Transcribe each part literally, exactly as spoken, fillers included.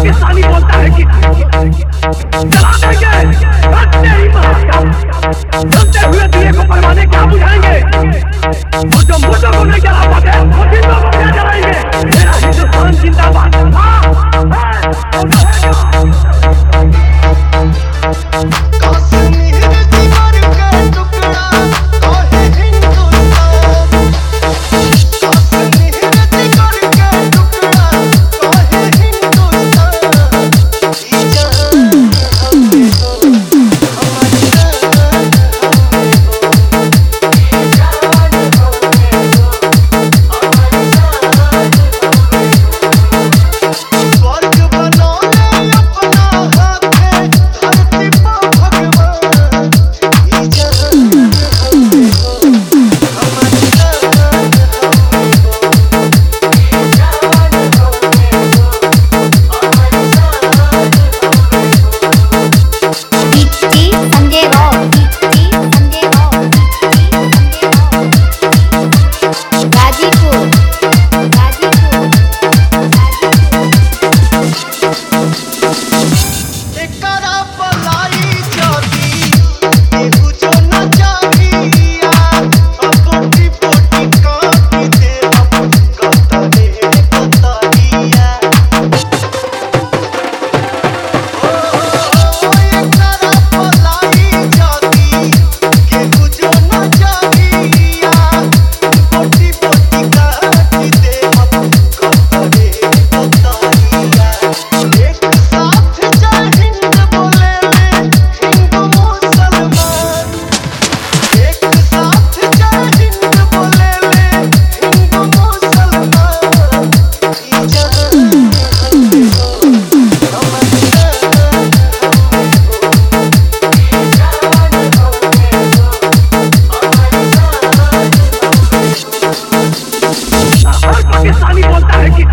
पाकिस्तानी बोलता है कि चला देंगे रखते ही महाकाल, चलते हुए दिए को परवाने क्या बुझाएंगे, और जो मुझे को नहीं जला पाते वो जिंदों को क्या जलाएंगे। मेरा हिंदुस्तान जिंदाबाद। पाकिस्तानी बोलता है कि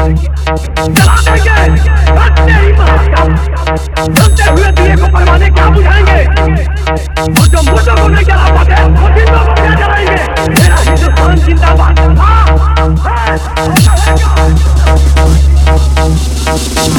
चला देंगे रखते ही महाकाल, चलते हुए दिए को परवाने क्या बुझाएंगे, और जो मुझे को नहीं जला पाते वो जिंदों को क्या जलाएंगे। मेरा हिंदुस्तान जिंदाबाद।